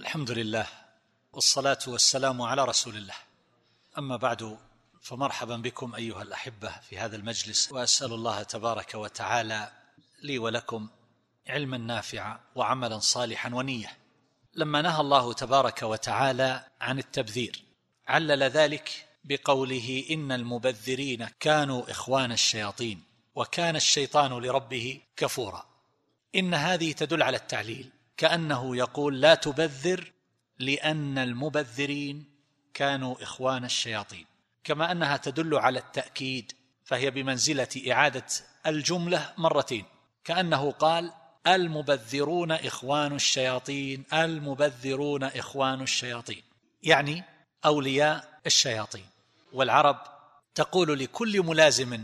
الحمد لله والصلاة والسلام على رسول الله. أما بعد، فمرحبا بكم أيها الأحبة في هذا المجلس، وأسأل الله تبارك وتعالى لي ولكم علما نافعا وعملا صالحا ونية. لما نهى الله تبارك وتعالى عن التبذير علل ذلك بقوله إن المبذرين كانوا إخوان الشياطين وكان الشيطان لربه كفورا. إن هذه تدل على التعليل، كأنه يقول لا تبذر لأن المبذرين كانوا إخوان الشياطين، كما أنها تدل على التأكيد، فهي بمنزلة إعادة الجملة مرتين، كأنه قال المبذرون إخوان الشياطين، المبذرون إخوان الشياطين، يعني أولياء الشياطين. والعرب تقول لكل ملازم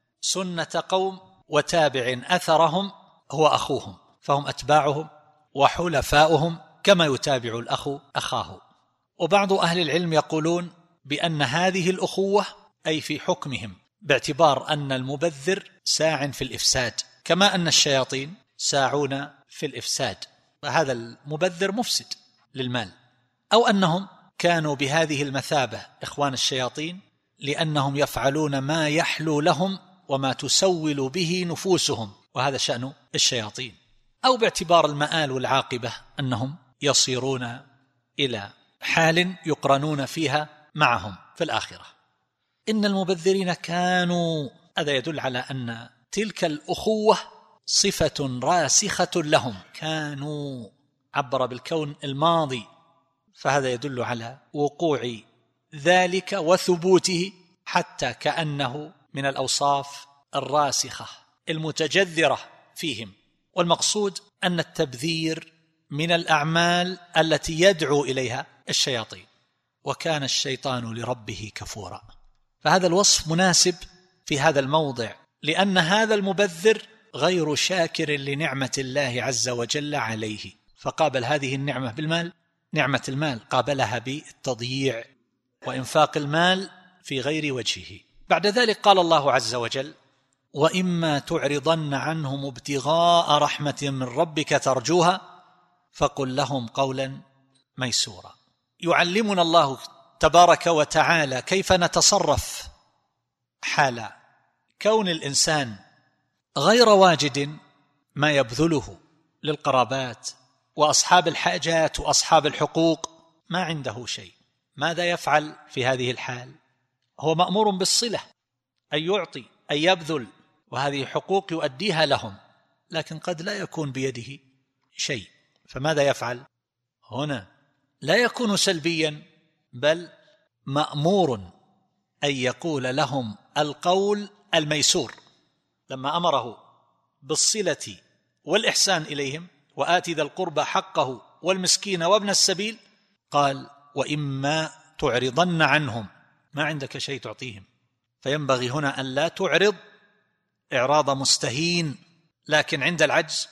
سنة قوم وتابع أثرهم هو أخوهم، فهم أتباعهم وحلفاؤهم كما يتابع الأخ أخاه. وبعض أهل العلم يقولون بأن هذه الأخوة أي في حكمهم، باعتبار أن المبذر ساع في الإفساد كما أن الشياطين ساعون في الإفساد، فهذا المبذر مفسد للمال. أو أنهم كانوا بهذه المثابة إخوان الشياطين لأنهم يفعلون ما يحلو لهم وما تسول به نفوسهم، وهذا شأن الشياطين. أو باعتبار المآل والعاقبة أنهم يصيرون إلى حال يقرنون فيها معهم في الآخرة. إن المبذرين كانوا، هذا يدل على أن تلك الأخوة صفة راسخة لهم، كانوا عبر بالكون الماضي، فهذا يدل على وقوع ذلك وثبوته، حتى كأنه من الأوصاف الراسخة المتجذرة فيهم. والمقصود أن التبذير من الأعمال التي يدعو إليها الشياطين، وكان الشيطان لربه كفورا. فهذا الوصف مناسب في هذا الموضع، لأن هذا المبذر غير شاكر لنعمة الله عز وجل عليه، فقابل هذه النعمة بالمال، نعمة المال قابلها بالتضييع وإنفاق المال في غير وجهه. بعد ذلك قال الله عز وجل وإما تعرضن عنهم ابتغاء رحمة من ربك ترجوها فقل لهم قولا ميسورا. يعلمنا الله تبارك وتعالى كيف نتصرف حال كون الإنسان غير واجد ما يبذله للقرابات وأصحاب الحاجات وأصحاب الحقوق، ما عنده شيء. ماذا يفعل في هذه الحال؟ هو مأمور بالصلة، أن يعطي، أن يبذل، وهذه حقوق يؤديها لهم، لكن قد لا يكون بيده شيء، فماذا يفعل؟ هنا لا يكون سلبيا، بل مأمور أن يقول لهم القول الميسور. لما أمره بالصلة والإحسان إليهم وآت ذا القربى حقه والمسكين وابن السبيل، قال وإما تعرضن عنهم، ما عندك شيء تعطيهم، فينبغي هنا أن لا تعرض إعراض مستهين، لكن عند العجز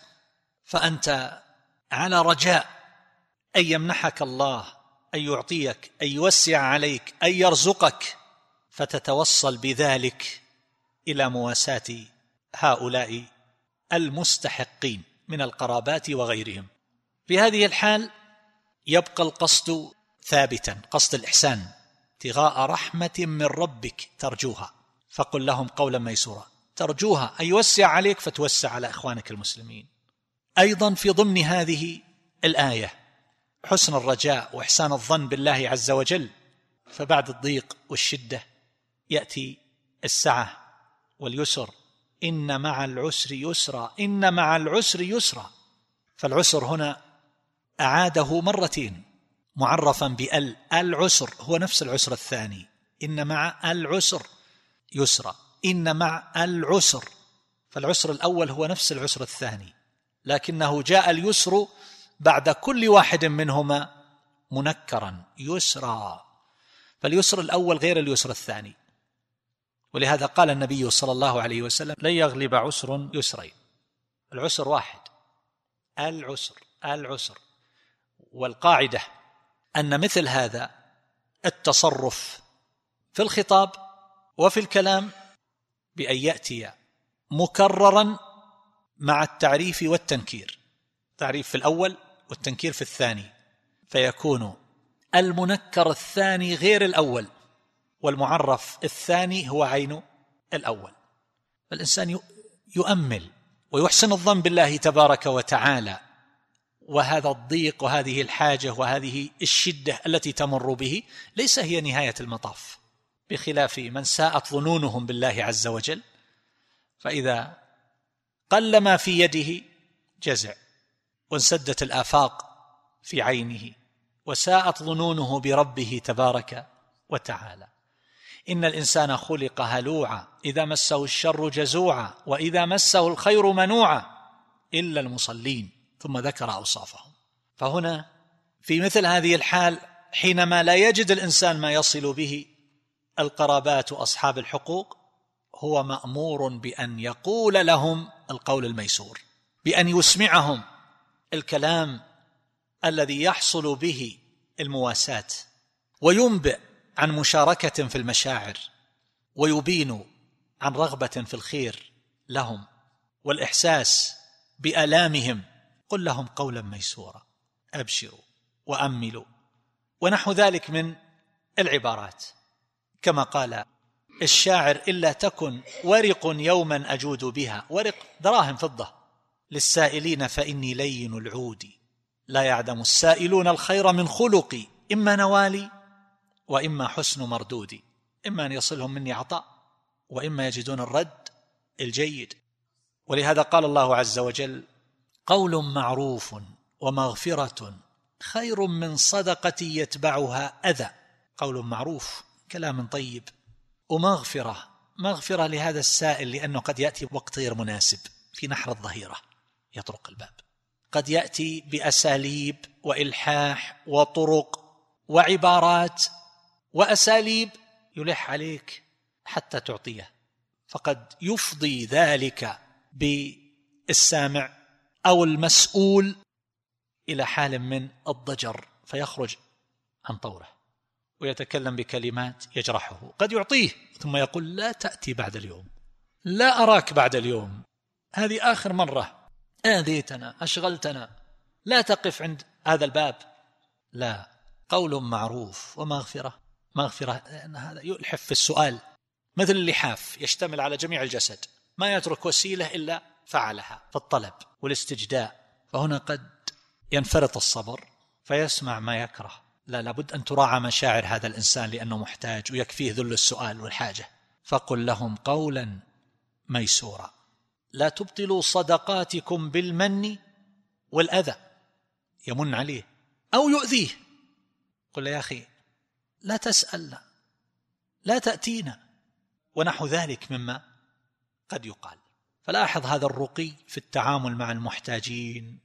فأنت على رجاء أن يمنحك الله، أن يعطيك، أن يوسع عليك، أن يرزقك، فتتوصل بذلك إلى مواساة هؤلاء المستحقين من القرابات وغيرهم. في هذه الحال يبقى القصد ثابتا، قصد الإحسان، ابتغاء رحمة من ربك ترجوها فقل لهم قولا ميسورا. ترجوها أن يوسع عليك فتوسع على إخوانك المسلمين. أيضا في ضمن هذه الآية حسن الرجاء وإحسان الظن بالله عز وجل، فبعد الضيق والشدة يأتي السعة واليسر، إن مع العسر يسرا، إن مع العسر يسرا. فالعسر هنا أعاده مرتين معرفا بأل، العسر هو نفس العسر الثاني، إن مع العسر يسرا، إن مع العسر، فالعسر الأول هو نفس العسر الثاني، لكنه جاء اليسر بعد كل واحد منهما منكرا يسرا، فاليسر الأول غير اليسر الثاني. ولهذا قال النبي صلى الله عليه وسلم لن يغلب عسر يسرين، العسر واحد، العسر. والقاعدة أن مثل هذا التصرف في الخطاب وفي الكلام بأن يأتي مكررا مع التعريف والتنكير، تعريف في الأول والتنكير في الثاني. فيكون المنكر الثاني غير الأول، والمعرف الثاني هو عين الأول. فالإنسان يؤمل ويحسن الظن بالله تبارك وتعالى، وهذا الضيق وهذه الحاجة وهذه الشدة التي تمر به ليس هي نهاية المطاف، بخلاف من ساءت ظنونهم بالله عز وجل، فإذا قل ما في يده جزع وانسدت الآفاق في عينه وساءت ظنونه بربه تبارك وتعالى. إن الإنسان خلق هلوعا إذا مسه الشر جزوعا وإذا مسه الخير منوعا إلا المصلين، ثم ذكر أوصافهم. فهنا في مثل هذه الحال حينما لا يجد الإنسان ما يصل به القرابات وأصحاب الحقوق، هو مأمور بأن يقول لهم القول الميسور، بأن يسمعهم الكلام الذي يحصل به المواساة، وينبئ عن مشاركة في المشاعر، ويبين عن رغبة في الخير لهم والإحساس بآلامهم. قل لهم قولا ميسورا، أبشروا وأملوا، ونحو ذلك من العبارات. كما قال الشاعر: إلا تكن ورق يوما أجود بها، ورق دراهم فضة، للسائلين فإني لين العود، لا يعدم السائلون الخير من خلقي، إما نوالي وإما حسن مردودي، إما أن يصلهم مني عطاء وإما يجدون الرد الجيد. ولهذا قال الله عز وجل: قول معروف ومغفرة خير من صدقة يتبعها أذى. قول معروف، كلام طيب، ومغفرة لهذا السائل، لأنه قد يأتي بوقت غير مناسب في نحر الظهيرة يطرق الباب، قد يأتي بأساليب وإلحاح وطرق وعبارات وأساليب يلح عليك حتى تعطيه، فقد يفضي ذلك بالسامع أو المسؤول إلى حال من الضجر، فيخرج عن طوره ويتكلم بكلمات يجرحه. قد يعطيه ثم يقول: لا تأتي بعد اليوم، لا أراك بعد اليوم، هذه آخر مرة، آذيتنا، أشغلتنا، لا تقف عند هذا الباب. لا، قول معروف ومغفرة. مغفرة لأن هذا يلحف في السؤال، مثل اللحاف يشتمل على جميع الجسد، ما يترك وسيلة إلا فعلها في الطلب والاستجداء. فهنا قد ينفرط الصبر فيسمع ما يكره. لا، لابد أن تراعى مشاعر هذا الإنسان لأنه محتاج ويكفيه ذل السؤال والحاجة. فقل لهم قولا ميسورا، لا تبطلوا صدقاتكم بالمن والأذى، يمن عليه أو يؤذيه. قل يا أخي لا تسألنا، لا تأتينا، ونحو ذلك مما قد يقال. فلاحظ هذا الرقي في التعامل مع المحتاجين،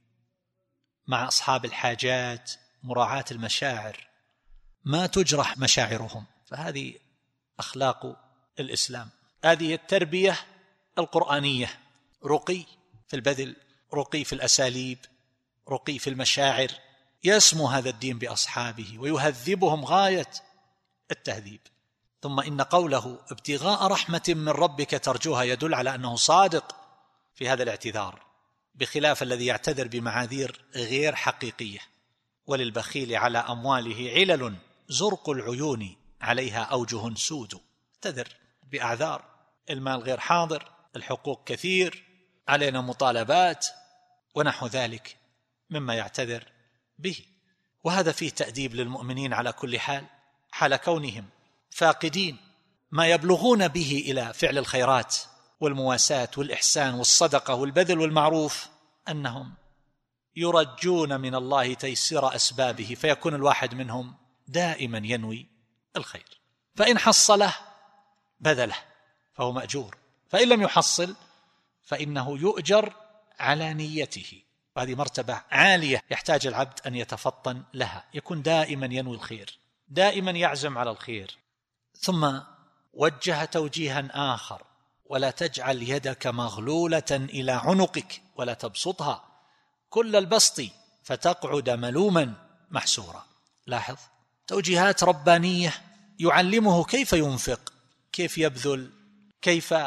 مع أصحاب الحاجات، مراعاة المشاعر، ما تجرح مشاعرهم. فهذه أخلاق الإسلام، هذه التربية القرآنية، رقي في البذل، رقي في الأساليب، رقي في المشاعر. يسمو هذا الدين بأصحابه ويهذبهم غاية التهذيب. ثم إن قوله ابتغاء رحمة من ربك ترجوها يدل على أنه صادق في هذا الاعتذار، بخلاف الذي يعتذر بمعاذير غير حقيقية. وللبخيل على أمواله علل زرق العيون عليها أوجه سود. اعتذر بأعذار، المال غير حاضر، الحقوق كثير، علينا مطالبات ونحو ذلك مما يعتذر به. وهذا فيه تأديب للمؤمنين على كل حال، حال كونهم فاقدين ما يبلغون به إلى فعل الخيرات والمواساة والإحسان والصدقة والبذل والمعروف، أنهم يرجون من الله تيسير أسبابه، فيكون الواحد منهم دائما ينوي الخير، فإن حصله بذله فهو مأجور، فإن لم يحصل فإنه يؤجر على نيته. وهذه مرتبة عالية يحتاج العبد أن يتفطن لها، يكون دائما ينوي الخير، دائما يعزم على الخير. ثم وجه توجيها آخر: ولا تجعل يدك مغلولة إلى عنقك ولا تبسطها كل البسط فتقعد ملوما محسورا. لاحظ توجيهات ربانية يعلمه كيف ينفق، كيف يبذل، كيف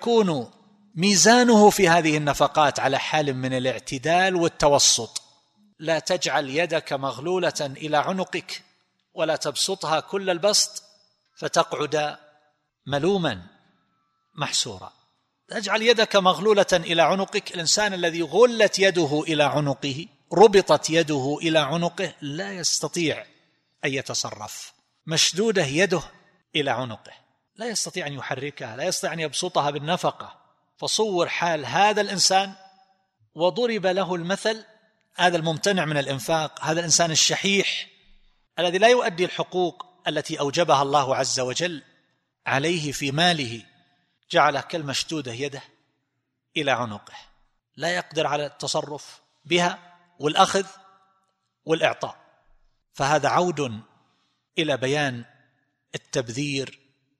يكون ميزانه في هذه النفقات على حال من الاعتدال والتوسط، لا تجعل يدك مغلولة إلى عنقك ولا تبسطها كل البسط فتقعد ملوما محسورا. تجعل يدك مغلولة إلى عنقك. الإنسان الذي غلت يده إلى عنقه، ربطت يده إلى عنقه، لا يستطيع أن يتصرف. مشدودة يده إلى عنقه، لا يستطيع أن يحركها، لا يستطيع أن يبسطها بالنفقة. فصور حال هذا الإنسان وضرب له المثل، هذا الممتنع من الإنفاق، هذا الإنسان الشحيح الذي لا يؤدي الحقوق التي أوجبها الله عز وجل عليه في ماله، جعله كالمشدودة يده إلى عنقه، لا يقدر على التصرف بها والأخذ والإعطاء. فهذا عود إلى بيان التبذير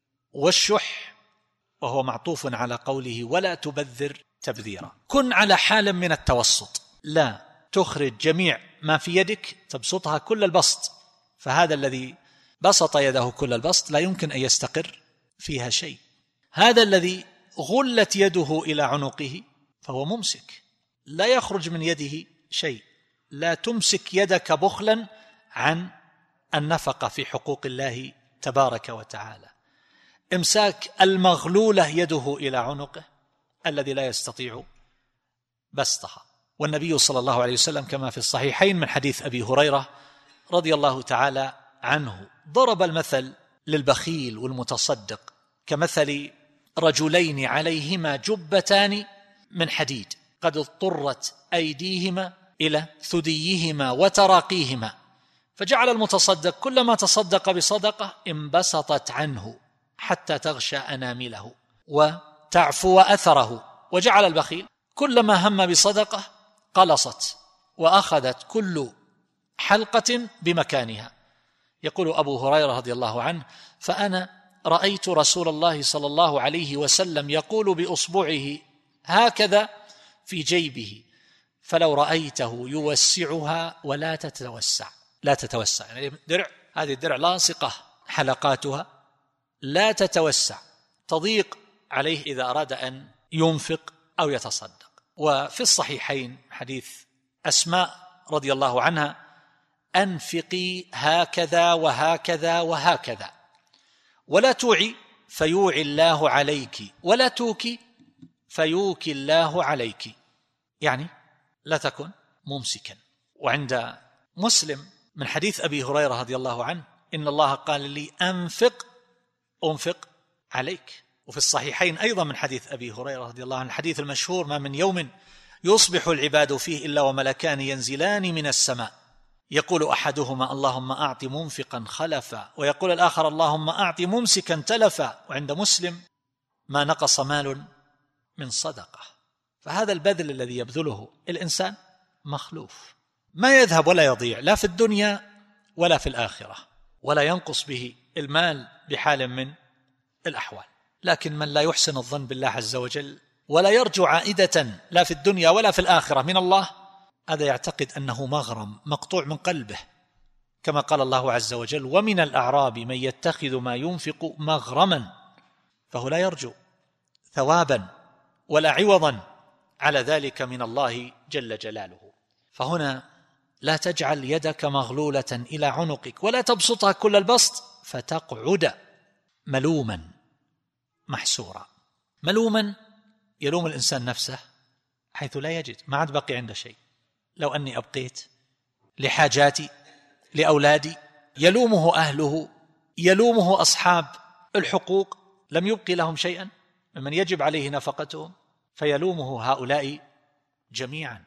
والشح، وهو معطوف على قوله ولا تبذر تبذيرا. كن على حال من التوسط، لا تخرج جميع ما في يدك تبسطها كل البسط، فهذا الذي بسط يده كل البسط لا يمكن أن يستقر فيها شيء. هذا الذي غلت يده إلى عنقه فهو ممسك، لا يخرج من يده شيء. لا تمسك يدك بخلا عن النفقة في حقوق الله تبارك وتعالى. إمساك المغلولة يده إلى عنقه الذي لا يستطيع بسطها. والنبي صلى الله عليه وسلم كما في الصحيحين من حديث أبي هريرة رضي الله تعالى عنه ضرب المثل للبخيل والمتصدق كمثل رجلين عليهما جبتان من حديد قد اضطرت أيديهما إلى ثديهما وتراقيهما، فجعل المتصدق كلما تصدق بصدقة انبسطت عنه حتى تغشى أنامله وتعفو أثره، وجعل البخيل كلما هم بصدقة قلصت وأخذت كل حلقة بمكانها. يقول أبو هريرة رضي الله عنه: فأنا رأيت رسول الله صلى الله عليه وسلم يقول بأصبعه هكذا في جيبه، فلو رأيته يوسعها ولا تتوسع، لا تتوسع، يعني درع، هذه الدرع لاصقة حلقاتها لا تتوسع، تضيق عليه إذا أراد أن ينفق أو يتصدق. وفي الصحيحين حديث أسماء رضي الله عنها: أنفقي هكذا وهكذا وهكذا، ولا توعي فيوعي الله عليك، ولا توكي فيوكي الله عليك، يعني لا تكن ممسكا. وعند مسلم من حديث أبي هريرة رضي الله عنه: إن الله قال لي أنفق عليك. وفي الصحيحين أيضا من حديث أبي هريرة رضي الله عنه الحديث المشهور: ما من يوم يصبح العباد فيه إلا وملكان ينزلان من السماء، يقول أحدهما اللهم أعط منفقا خلفا، ويقول الآخر اللهم أعط ممسكا تلفا. وعند مسلم: ما نقص مال من صدقة. فهذا البذل الذي يبذله الإنسان مخلوف، ما يذهب ولا يضيع لا في الدنيا ولا في الآخرة، ولا ينقص به المال بحال من الأحوال. لكن من لا يحسن الظن بالله عز وجل ولا يرجو عائدة لا في الدنيا ولا في الآخرة من الله، هذا يعتقد أنه مغرم مقطوع من قلبه، كما قال الله عز وجل: ومن الأعراب من يتخذ ما ينفق مغرما، فهو لا يرجو ثوابا ولا عوضا على ذلك من الله جل جلاله. فهنا لا تجعل يدك مغلولة إلى عنقك ولا تبسطها كل البسط فتقعد ملوما محسورا. ملوما يلوم الإنسان نفسه حيث لا يجد، ما عاد بقي عنده شيء. لو أني أبقيت لحاجاتي لأولادي، يلومه أهله، يلومه أصحاب الحقوق، لم يبقي لهم شيئا ممن يجب عليه نفقتهم، فيلومه هؤلاء جميعا.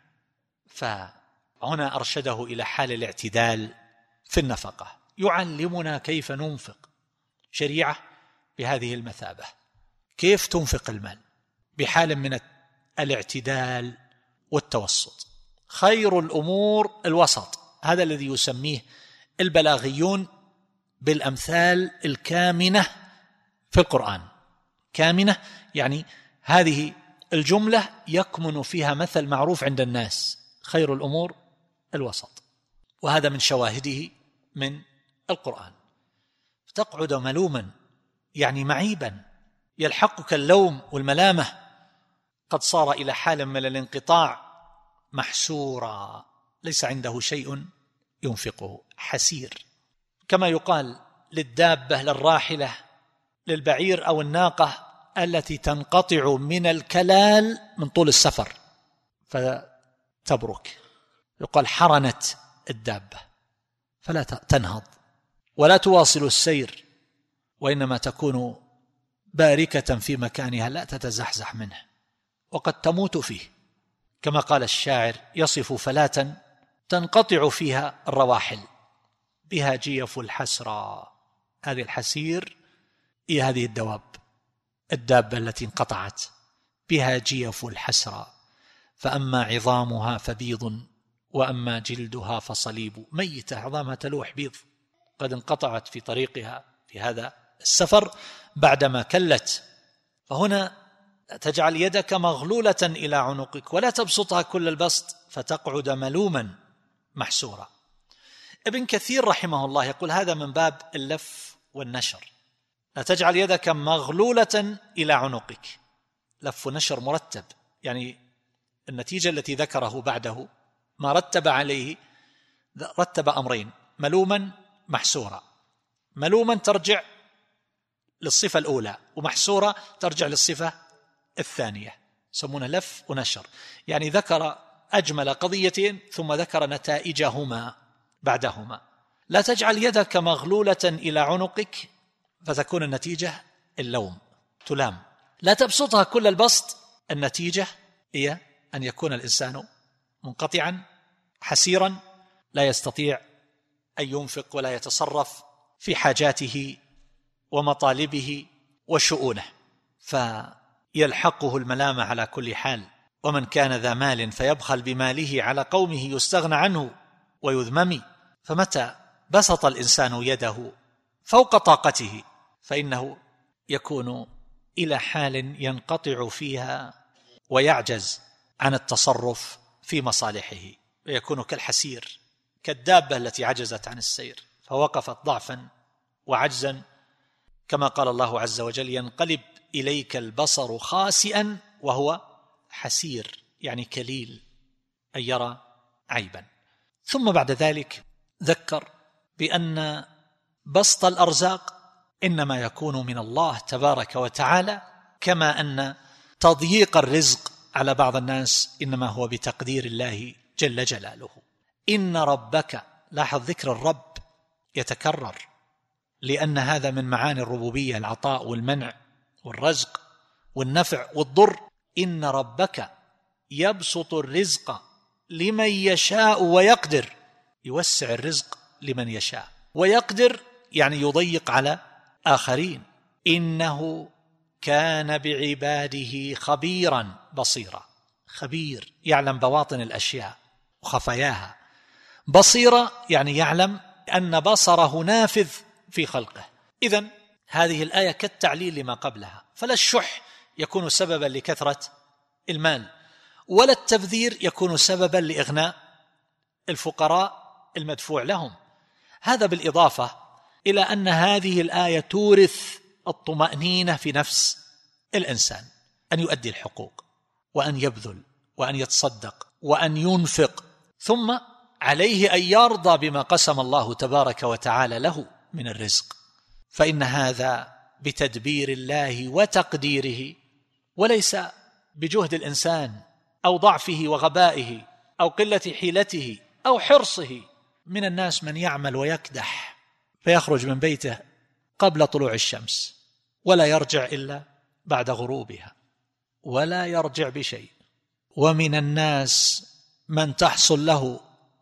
فهنا أرشده إلى حال الاعتدال في النفقة، يعلمنا كيف ننفق، شريعة بهذه المثابة، كيف تنفق المال بحال من الاعتدال والتوسط. خير الأمور الوسط، هذا الذي يسميه البلاغيون بالأمثال الكامنة في القرآن. كامنة يعني هذه الجملة يكمن فيها مثل معروف عند الناس: خير الأمور الوسط، وهذا من شواهده من القرآن. تقعد ملوما يعني معيبا، يلحقك اللوم والملامة، قد صار إلى حال من الانقطاع، محسورا، ليس عنده شيء ينفقه، حسير. كما يقال للدابة، للراحلة، للبعير أو الناقة التي تنقطع من الكلال من طول السفر فتبرك، يقال حرنت الدابة، فلا تنهض ولا تواصل السير، وإنما تكون باركة في مكانها لا تتزحزح منه، وقد تموت فيه. كما قال الشاعر: يصف فلاة تنقطع فيها الرواحل بها جيف الحسرى. هذه الحسير هي هذه الدابة التي انقطعت، بها جيف الحسرى، فأما عظامها فبيض وأما جلدها فصليب. ميتة، عظامها تلوح بيض، قد انقطعت في طريقها في هذا السفر بعدما كلت. فهنا تجعل يدك مغلولة إلى عنقك ولا تبسطها كل البسط فتقعد ملوما محسورا. ابن كثير رحمه الله يقول هذا من باب اللف والنشر. لا تجعل يدك مغلولة إلى عنقك، لف ونشر مرتب، يعني النتيجة التي ذكره بعده ما رتب عليه، رتب أمرين: ملوما محسورا. ملوما ترجع للصفة الأولى، ومحسورة ترجع للصفة الثانية، يسمونه لف ونشر. يعني ذكر أجمل قضيتين ثم ذكر نتائجهما بعدهما. لا تجعل يدك مغلولة إلى عنقك فتكون النتيجة اللوم، تلام. لا تبسطها كل البسط، النتيجة هي أن يكون الإنسان منقطعا حسيرا لا يستطيع أن ينفق ولا يتصرف في حاجاته ومطالبه وشؤونه، فيلحقه الملامة على كل حال. ومن كان ذا مال فيبخل بماله على قومه يستغنى عنه ويذمم. فمتى بسط الإنسان يده فوق طاقته فإنه يكون إلى حال ينقطع فيها ويعجز عن التصرف في مصالحه، ويكون كالحسير، كالدابة التي عجزت عن السير فوقفت ضعفا وعجزا. كما قال الله عز وجل: ينقلب إليك البصر خاسئا وهو حسير، يعني كليل، أن يرى عيبا. ثم بعد ذلك ذكر بأن بسط الأرزاق إنما يكون من الله تبارك وتعالى، كما أن تضييق الرزق على بعض الناس إنما هو بتقدير الله جل جلاله. إن ربك، لاحظ ذكر الرب يتكرر لأن هذا من معاني الربوبية، العطاء والمنع والرزق والنفع والضر. إن ربك يبسط الرزق لمن يشاء ويقدر، يوسع الرزق لمن يشاء ويقدر، يعني يضيق على آخرين. إنه كان بعباده خبيرا بصيرا. خبير يعلم بواطن الأشياء وخفاياها، بصيرا يعني يعلم أن بصره نافذ في خلقه. إذن هذه الآية كالتعليل لما قبلها، فلا الشح يكون سببا لكثرة المال، ولا التبذير يكون سببا لإغناء الفقراء المدفوع لهم. هذا بالإضافة إلى أن هذه الآية تورث الطمأنينة في نفس الإنسان، أن يؤدي الحقوق وأن يبذل وأن يتصدق وأن ينفق، ثم عليه أن يرضى بما قسم الله تبارك وتعالى له من الرزق، فإن هذا بتدبير الله وتقديره، وليس بجهد الإنسان أو ضعفه وغبائه أو قلة حيلته أو حرصه. من الناس من يعمل ويكدح فيخرج من بيته قبل طلوع الشمس ولا يرجع إلا بعد غروبها ولا يرجع بشيء. ومن الناس من تحصل له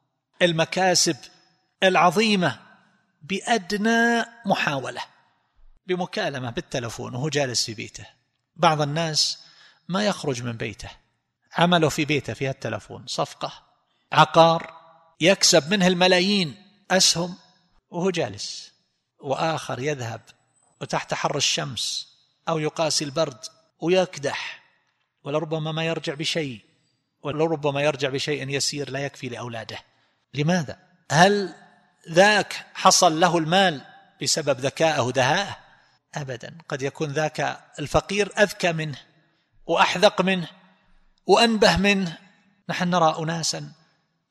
المكاسب العظيمة بأدنى محاولة، بمكالمة بالتلفون وهو جالس في بيته. بعض الناس ما يخرج من بيته، عمله في بيته فيها التلفون، صفقة، عقار، يكسب منه الملايين، أسهم، وهو جالس. وآخر يذهب وتحت حر الشمس أو يقاسي البرد ويكدح، ولربما ما يرجع بشيء، ولربما يرجع بشيء يسير لا يكفي لأولاده. لماذا؟ هل ذاك حصل له المال بسبب ذكائه ودهائه؟ أبدا. قد يكون ذاك الفقير أذكى منه وأحذق منه وأنبه منه. نحن نرى أناسا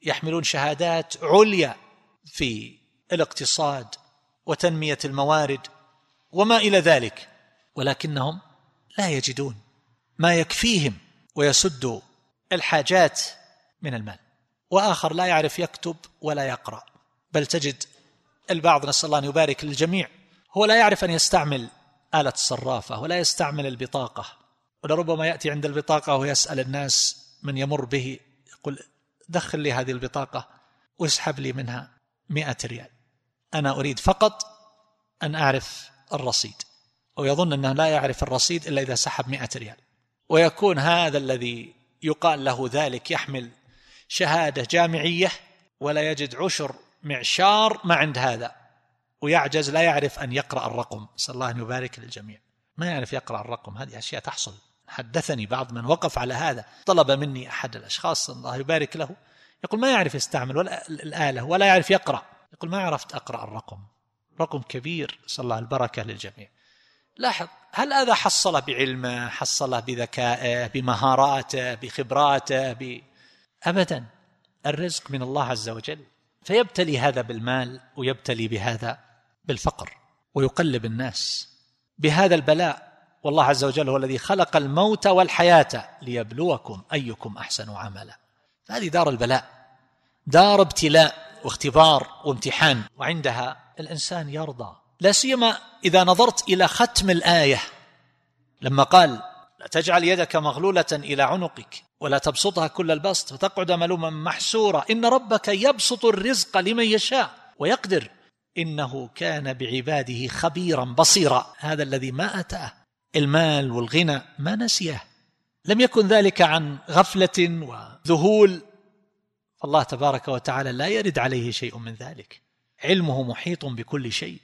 يحملون شهادات عليا في الاقتصاد وتنمية الموارد وما إلى ذلك، ولكنهم لا يجدون ما يكفيهم ويسد الحاجات من المال. وآخر لا يعرف يكتب ولا يقرأ، بل تجد البعض، نسأل الله أن يبارك للجميع، هو لا يعرف أن يستعمل آلة الصرافة ولا يستعمل البطاقة، ولربما يأتي عند البطاقة ويسأل الناس من يمر به، يقول دخل لي هذه البطاقة واسحب لي منها 100 ريال، أنا أريد فقط أن أعرف الرصيد، ويظن أنه لا يعرف الرصيد إلا إذا سحب 100 ريال. ويكون هذا الذي يقال له ذلك يحمل شهادة جامعية ولا يجد عشر معشار ما عند هذا، ويعجز، لا يعرف أن يقرأ الرقم. صلى الله أن يبارك للجميع، ما يعرف يقرأ الرقم. هذه أشياء تحصل. حدثني بعض من وقف على هذا، طلب مني أحد الأشخاص الله يبارك له، يقول ما يعرف يستعمل ولا الآلة ولا يعرف يقرأ، يقول ما عرفت أقرأ الرقم، رقم كبير، صلى الله البركة للجميع. لاحظ، هل هذا حصله بعلمه، حصله بذكائه، بمهاراته، بخبراته، أبدا، الرزق من الله عز وجل. فيبتلي هذا بالمال ويبتلي بهذا بالفقر، ويقلب الناس بهذا البلاء. والله عز وجل هو الذي خلق الموت والحياة ليبلوكم أيكم أحسن عملا. فهذه دار البلاء، دار ابتلاء واختبار وامتحان، وعندها الإنسان يرضى. لا سيما إذا نظرت إلى ختم الآية لما قال لا تجعل يدك مغلولة إلى عنقك ولا تبسطها كل البسط فتقعد ملوما محسورا إن ربك يبسط الرزق لمن يشاء ويقدر إنه كان بعباده خبيرا بصيرا. هذا الذي ما أتاه المال والغنى ما نسيه، لم يكن ذلك عن غفلة وذهول، فالله تبارك وتعالى لا يرد عليه شيء من ذلك، علمه محيط بكل شيء،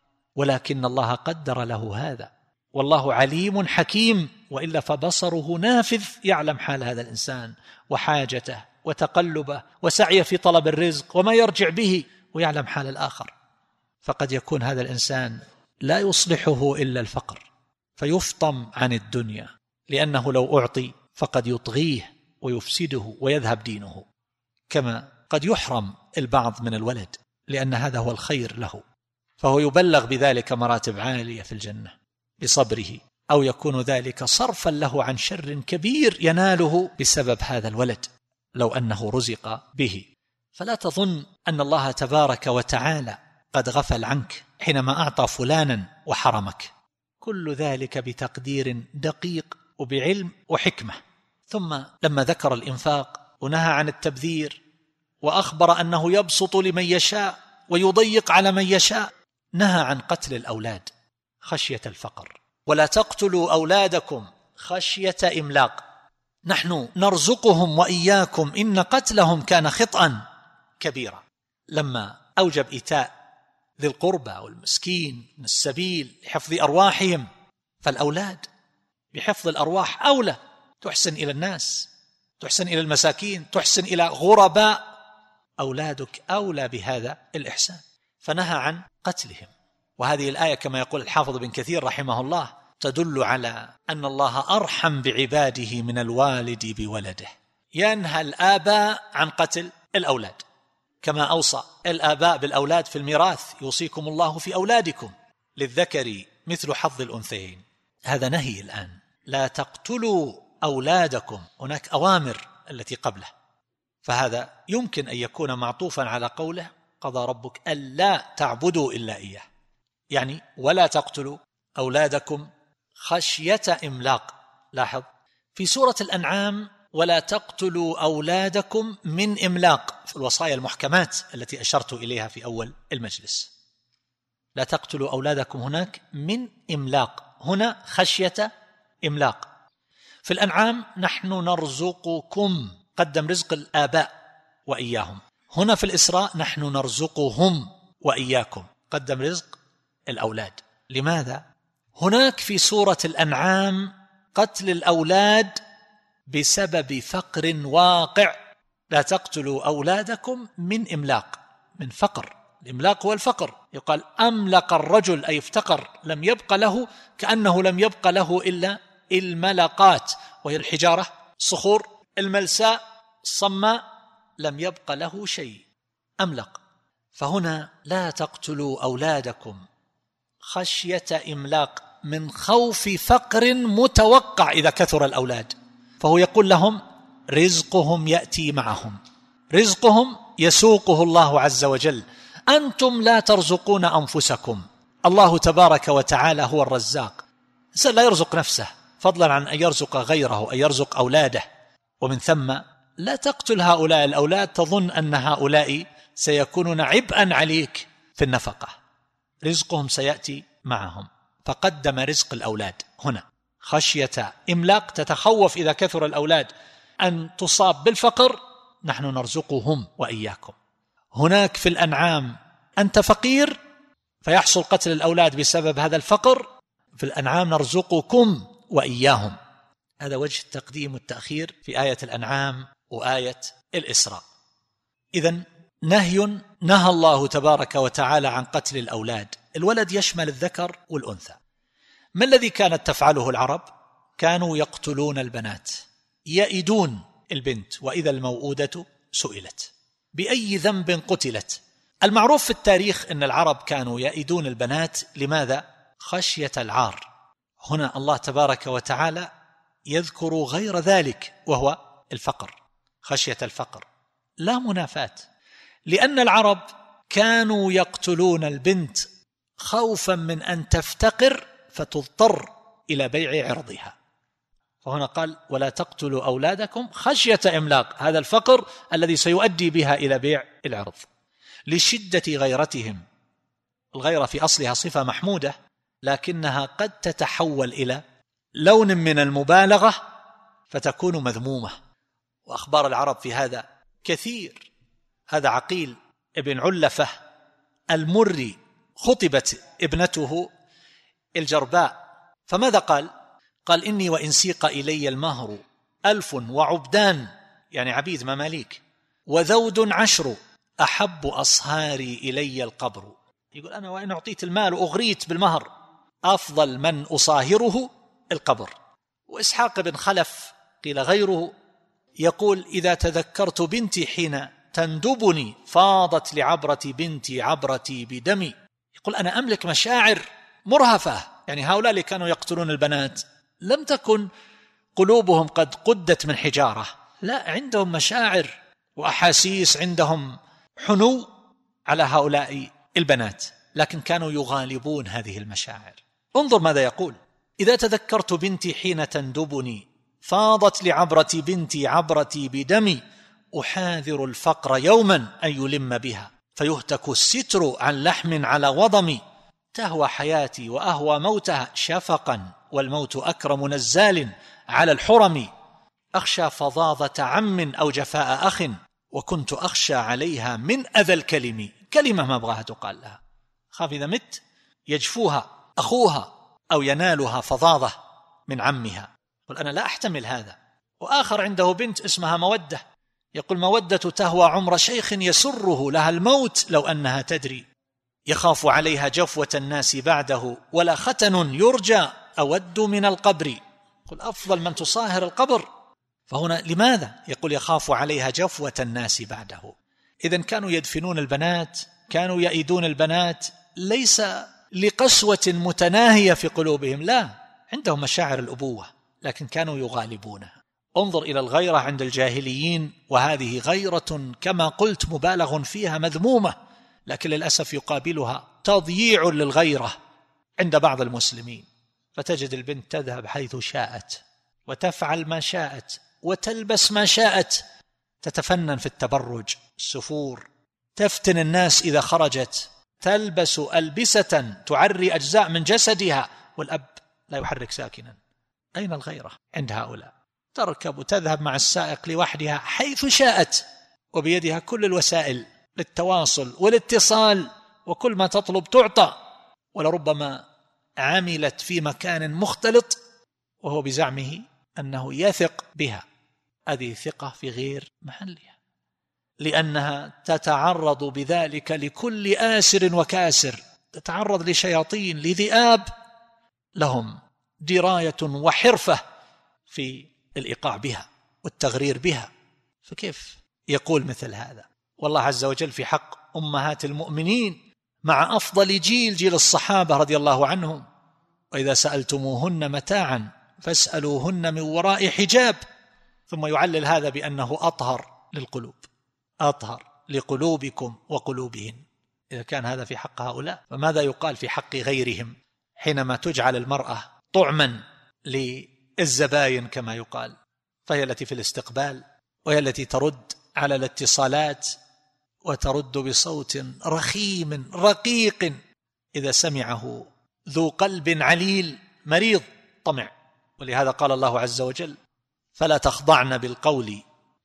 ولكن الله قدر له هذا. والله عليم حكيم، وإلا فبصره نافذ، يعلم حال هذا الإنسان وحاجته وتقلبه وسعيه في طلب الرزق وما يرجع به، ويعلم حال الآخر. فقد يكون هذا الإنسان لا يصلحه إلا الفقر، فيفطم عن الدنيا، لأنه لو أعطي فقد يطغيه ويفسده ويذهب دينه، كما قد يحرم البعض من الولد لأن هذا هو الخير له، فهو يبلغ بذلك مراتب عالية في الجنة بصبره، أو يكون ذلك صرفا له عن شر كبير يناله بسبب هذا الولد لو أنه رزق به. فلا تظن أن الله تبارك وتعالى قد غفل عنك حينما أعطى فلانا وحرمك، كل ذلك بتقدير دقيق وبعلم وحكمة. ثم لما ذكر الإنفاق ونهى عن التبذير وأخبر أنه يبسط لمن يشاء ويضيق على من يشاء، نهى عن قتل الأولاد خشية الفقر. ولا تقتلوا أولادكم خشية إملاق نحن نرزقهم وإياكم إن قتلهم كان خطأ كبيرا. لما أوجب إيتاء ذي القربى والمسكين من السبيل لحفظ أرواحهم، فالأولاد بحفظ الأرواح أولى. تحسن إلى الناس، تحسن إلى المساكين، تحسن إلى غرباء، أولادك أولى بهذا الإحسان، فنهى عن قتلهم. وهذه الآية كما يقول الحافظ بن كثير رحمه الله تدل على أن الله أرحم بعباده من الوالد بولده، ينهى الآباء عن قتل الأولاد، كما أوصى الآباء بالأولاد في الميراث يوصيكم الله في أولادكم للذكر مثل حظ الأنثيين. هذا نهي الآن، لا تقتلوا أولادكم، هناك أوامر التي قبله، فهذا يمكن أن يكون معطوفا على قوله قضى ربك ألا تعبدوا إلا إياه، يعني ولا تقتلوا أولادكم خشية إملاق. لاحظ في سورة الأنعام ولا تقتلوا أولادكم من إملاق، في الوصايا المحكمات التي أشرت إليها في أول المجلس، لا تقتلوا أولادكم هناك من إملاق، هنا خشية إملاق. في الأنعام نحن نرزقكم، قدم رزق الآباء وإياهم. هنا في الإسراء نحن نرزقهم وإياكم، قدم رزق الأولاد. لماذا؟ هناك في سورة الأنعام قتل الأولاد بسبب فقر واقع، لا تقتلوا أولادكم من إملاق، من فقر. الإملاق هو الفقر، يقال أملق الرجل أي افتقر، لم يبق له، كأنه لم يبق له إلا الملقات، وهي الحجارة، الصخور الملساء الصماء لم يبق له شيء، أملق. فهنا لا تقتلوا أولادكم خشية إملاق، من خوف فقر متوقع إذا كثر الأولاد. فهو يقول لهم رزقهم يأتي معهم، رزقهم يسوقه الله عز وجل، أنتم لا ترزقون أنفسكم، الله تبارك وتعالى هو الرزاق. الإنسان لا يرزق نفسه فضلا عن أن يرزق غيره، أن يرزق أولاده. ومن ثم لا تقتل هؤلاء الأولاد تظن أن هؤلاء سيكونون عبئا عليك في النفقة، رزقهم سيأتي معهم. فقدم رزق الأولاد هنا خشية إملاق، تتخوف إذا كثر الأولاد أن تصاب بالفقر، نحن نرزقهم وإياكم. هناك في الأنعام أنت فقير فيحصل قتل الأولاد بسبب هذا الفقر، في الأنعام نرزقكم وإياهم. هذا وجه التقديم والتأخير في آية الأنعام وآية الإسراء. إذن نهى الله تبارك وتعالى عن قتل الأولاد. الولد يشمل الذكر والأنثى. ما الذي كانت تفعله العرب؟ كانوا يقتلون البنات، يئدون البنت، وإذا الموؤودة سئلت بأي ذنب قتلت. المعروف في التاريخ أن العرب كانوا يئدون البنات، لماذا؟ خشية العار. هنا الله تبارك وتعالى يذكر غير ذلك وهو الفقر، خشية الفقر، لا منافاة، لأن العرب كانوا يقتلون البنت خوفا من أن تفتقر فتضطر إلى بيع عرضها. فهنا قال ولا تقتلوا أولادكم خشية إملاق، هذا الفقر الذي سيؤدي بها إلى بيع العرض، لشدة غيرتهم. الغيرة في أصلها صفة محمودة، لكنها قد تتحول إلى لون من المبالغة فتكون مذمومة، وأخبار العرب في هذا كثير. هذا عقيل ابن علفة المري خطبت ابنته الجرباء، فماذا قال؟ قال إني وإن سيق إلي المهر 1000 وعبدان، يعني عبيد مماليك، وذود 10 أحب أصهاري إلي القبر. يقول أنا وإن أعطيت المال وأغريت بالمهر أفضل من أصاهره القبر. وإسحاق بن خلف قيل غيره يقول إذا تذكرت بنتي حين تندبني فاضت لعبرة بنتي عبرتي بدمي. يقول أنا أملك مشاعر مرهفة، يعني هؤلاء اللي كانوا يقتلون البنات لم تكن قلوبهم قد قدت من حجارة، لا، عندهم مشاعر وأحاسيس، عندهم حنو على هؤلاء البنات، لكن كانوا يغالبون هذه المشاعر. انظر ماذا يقول: إذا تذكرت بنتي حين تندبني فاضت لعبرة بنتي عبرتي بدمي، أحاذر الفقر يوما أن يلم بها، فيهتك الستر عن لحم على وضمي، تهوى حياتي وأهوى موتها شفقا، والموت أكرم نزال على الحرم، أخشى فظاظة عم أو جفاء أخ، وكنت أخشى عليها من أذى الكلم. كلمة ما أبغاها تقال لها، خاف إذا مت يجفوها أخوها أو ينالها فظاظة من عمها. يقول أنا لا أحتمل هذا. وآخر عنده بنت اسمها مودة، يقول مودة تهوى عمر شيخ يسره لها الموت لو أنها تدري، يخاف عليها جفوة الناس بعده ولا ختن يرجى أود من القبر. يقول أفضل من تصاهر القبر. فهنا لماذا؟ يقول يخاف عليها جفوة الناس بعده. إذن كانوا يدفنون البنات، كانوا يئدون البنات، ليس لقسوة متناهية في قلوبهم، لا، عندهم مشاعر الأبوة، لكن كانوا يغالبونها. انظر إلى الغيرة عند الجاهليين، وهذه غيرة كما قلت مبالغ فيها مذمومة، لكن للأسف يقابلها تضييع للغيرة عند بعض المسلمين. فتجد البنت تذهب حيث شاءت وتفعل ما شاءت وتلبس ما شاءت، تتفنن في التبرج، السفور، تفتن الناس إذا خرجت، تلبس ألبسة تعري أجزاء من جسدها، والأب لا يحرك ساكنا. أين الغيرة عند هؤلاء؟ تركب وتذهب مع السائق لوحدها حيث شاءت، وبيدها كل الوسائل للتواصل والاتصال، وكل ما تطلب تعطى، ولربما عملت في مكان مختلط وهو بزعمه أنه يثق بها. هذه ثقة في غير محلها، لأنها تتعرض بذلك لكل آسر وكاسر، تتعرض لشياطين، لذئاب لهم دراية وحرفة في الإيقاع بها والتغرير بها. فكيف يقول مثل هذا. والله عز وجل في حق أمهات المؤمنين مع أفضل جيل الصحابة رضي الله عنهم: وإذا سألتموهن متاعا فاسألوهن من وراء حجاب. ثم يعلل هذا بأنه أطهر للقلوب، أطهر لقلوبكم وقلوبهن. إذا كان هذا في حق هؤلاء، فماذا يقال في حق غيرهم حينما تجعل المرأة طعما للزباين كما يقال؟ فهي التي في الاستقبال، وهي التي ترد على الاتصالات، وترد بصوت رخيم رقيق إذا سمعه ذو قلب عليل مريض طمع. ولهذا قال الله عز وجل: فلا تخضعن بالقول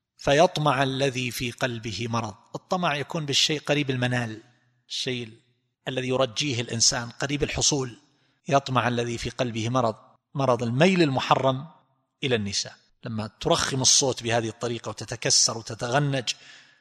فيطمع الذي في قلبه مرض. الطمع يكون بالشيء قريب المنال، الشيء الذي يرجيه الإنسان قريب الحصول. يطمع الذي في قلبه مرض، مرض الميل المحرم إلى النساء. لما ترخم الصوت بهذه الطريقة وتتكسر وتتغنج،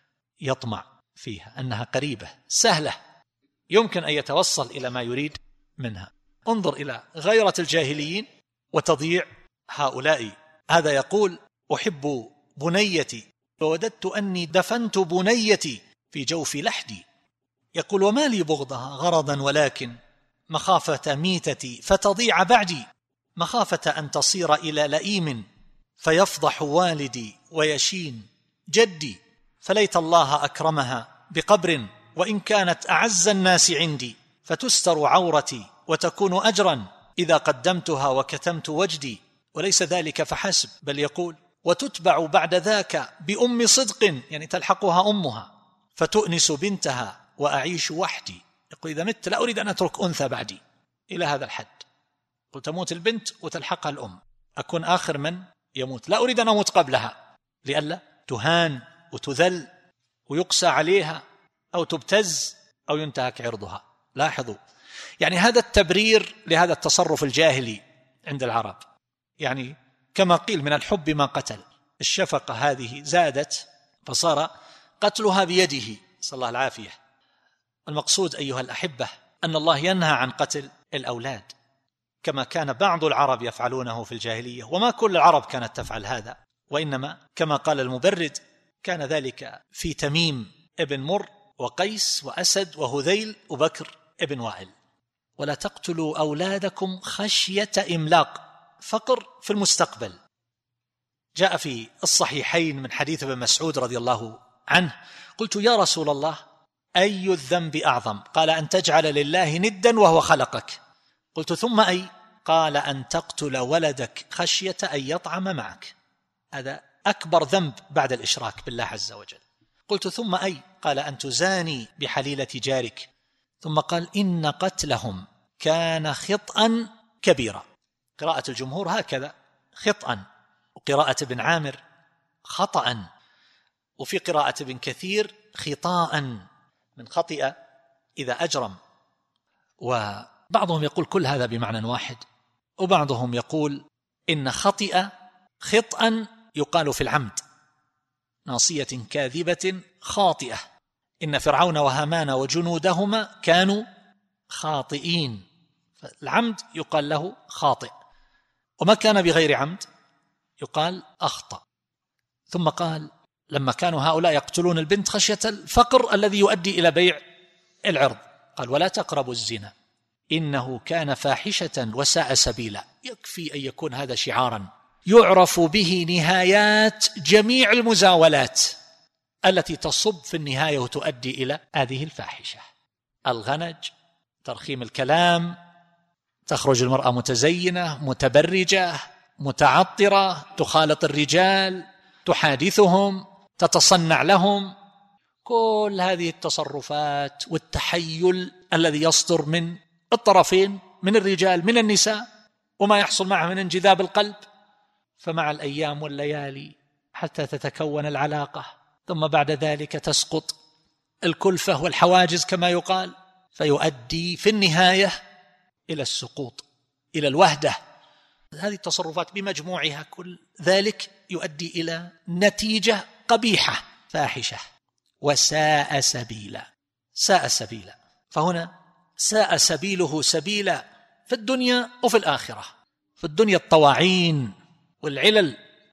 يطمع فيها أنها قريبة سهلة، يمكن أن يتوصل إلى ما يريد منها. انظر إلى غيرة الجاهليين وتضييع هؤلاء. هذا يقول: أحب بنيتي ووددت أني دفنت بنيتي في جوف لحدي. يقول: وما لي بغضها غرضا ولكن مخافة ميتتي فتضيع بعدي، مخافة أن تصير إلى لئيم فيفضح والدي ويشين جدي، فليت الله أكرمها بقبر وإن كانت أعز الناس عندي، فتستر عورتي وتكون أجرا إذا قدمتها وكتمت وجدي. وليس ذلك فحسب، بل يقول: وتتبع بعد ذاك بأم صدق، يعني تلحقها أمها، فتؤنس بنتها وأعيش وحدي. يقول: إذا مت لا أريد أن أترك أنثى بعدي، إلى هذا الحد. قلت: تموت البنت وتلحقها الأم، أكون آخر من يموت، لا أريد أن أموت قبلها، لئلا تهان وتذل ويقسى عليها أو تبتز أو ينتهك عرضها. لاحظوا، يعني هذا التبرير لهذا التصرف الجاهلي عند العرب. يعني كما قيل: من الحب ما قتل. الشفقة هذه زادت فصار قتلها بيده، صلى الله العافية. المقصود أيها الأحبة أن الله ينهى عن قتل الأولاد كما كان بعض العرب يفعلونه في الجاهلية. وما كل العرب كانت تفعل هذا، وإنما كما قال المبرد: كان ذلك في تميم ابن مر وقيس وأسد وهذيل وبكر ابن وائل. ولا تقتلوا أولادكم خشية إملاق، فقر في المستقبل. جاء في الصحيحين من حديث ابن مسعود رضي الله عنه: قلت: يا رسول الله، أي الذنب أعظم؟ قال: أن تجعل لله ندا وهو خلقك. قلت: ثم أي؟ قال: أن تقتل ولدك خشية أن يطعم معك. هذا أكبر ذنب بعد الإشراك بالله عز وجل. قلت: ثم أي؟ قال: أن تزاني بحليلة جارك. ثم قال: إن قتلهم كان خطأ كبيرا. قراءة الجمهور هكذا: خطأ، وقراءة ابن عامر خطأ، وفي قراءة ابن كثير خطاء، من خطئ إذا أجرم. وبعضهم يقول كل هذا بمعنى واحد، وبعضهم يقول إن خطأ يقال في العمد، ناصية كاذبة خاطئة. إن فرعون وهامان وجنودهما كانوا خاطئين، فالعمد يقال له خاطئ، وما كان بغير عمد يقال أخطأ. ثم قال: لما كانوا هؤلاء يقتلون البنت خشية الفقر الذي يؤدي إلى بيع العرض، قال: ولا تقربوا الزنا إنه كان فاحشة وساء سبيلا. يكفي أن يكون هذا شعارا يعرف به نهايات جميع المزاولات التي تصب في النهاية وتؤدي إلى هذه الفاحشة: الغنج، ترخيم الكلام، تخرج المرأة متزينة متبرجة متعطرة، تخالط الرجال، تحادثهم، تتصنع لهم. كل هذه التصرفات والتحيل الذي يصدر من الطرفين، من الرجال من النساء، وما يحصل معه من انجذاب القلب، فمع الأيام والليالي حتى تتكون العلاقة، ثم بعد ذلك تسقط الكلفة والحواجز كما يقال، فيؤدي في النهاية إلى السقوط، إلى الوهدة. هذه التصرفات بمجموعها كل ذلك يؤدي إلى نتيجة قبيحة فاحشة وساء سبيلا. ساء سبيلا، فهنا ساء سبيله سبيلا في الدنيا وفي الآخرة. في الدنيا الطواعين والعلل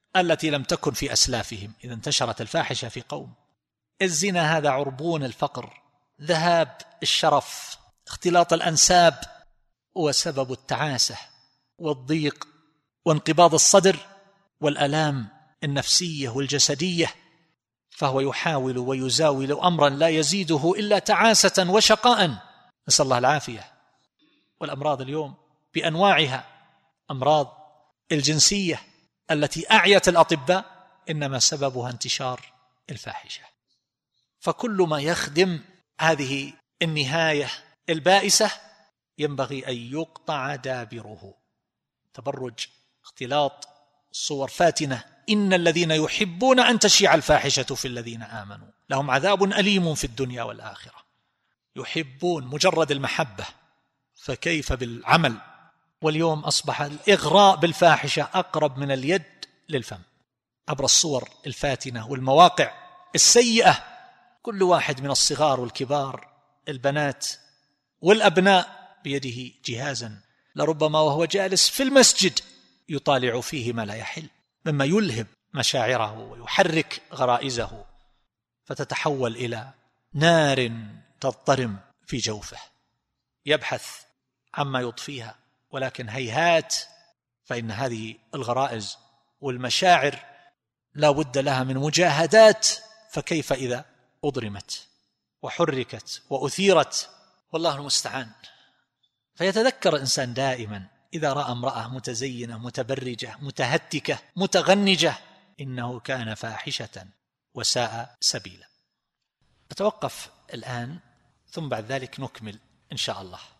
التي لم تكن في أسلافهم إذا انتشرت الفاحشة في قوم. الزنا هذا عربون الفقر، ذهاب الشرف، اختلاط الأنساب، وسبب التعاسة والضيق وانقباض الصدر والآلام النفسية والجسدية. فهو يحاول ويزاول أمرا لا يزيده إلا تعاسة وشقاء، نسأل الله العافية. والأمراض اليوم بأنواعها، أمراض الجنسية التي أعيت الأطباء إنما سببها انتشار الفاحشة. فكل ما يخدم هذه النهاية البائسة ينبغي أن يقطع دابره. تبرج، اختلاط، صور فاتنة. إن الذين يحبون أن تشيع الفاحشة في الذين آمنوا لهم عذاب أليم في الدنيا والآخرة. يحبون مجرد المحبة، فكيف بالعمل؟ واليوم أصبح الإغراء بالفاحشة أقرب من اليد للفم عبر الصور الفاتنة والمواقع السيئة. كل واحد من الصغار والكبار، البنات والأبناء، بيده جهازا لربما وهو جالس في المسجد يطالع فيه ما لا يحل، مما يلهب مشاعره ويحرك غرائزه، فتتحول إلى نار تضطرم في جوفه، يبحث عما يطفيها، ولكن هيهات، فإن هذه الغرائز والمشاعر لا بد لها من مجاهدات، فكيف إذا أضرمت وحركت وأثيرت؟ والله المستعان. فيتذكر الإنسان دائما إذا رأى امرأة متزينة متبرجة متهتكة متغنجة إنه كان فاحشة وساء سبيلا. أتوقف الآن ثم بعد ذلك نكمل إن شاء الله.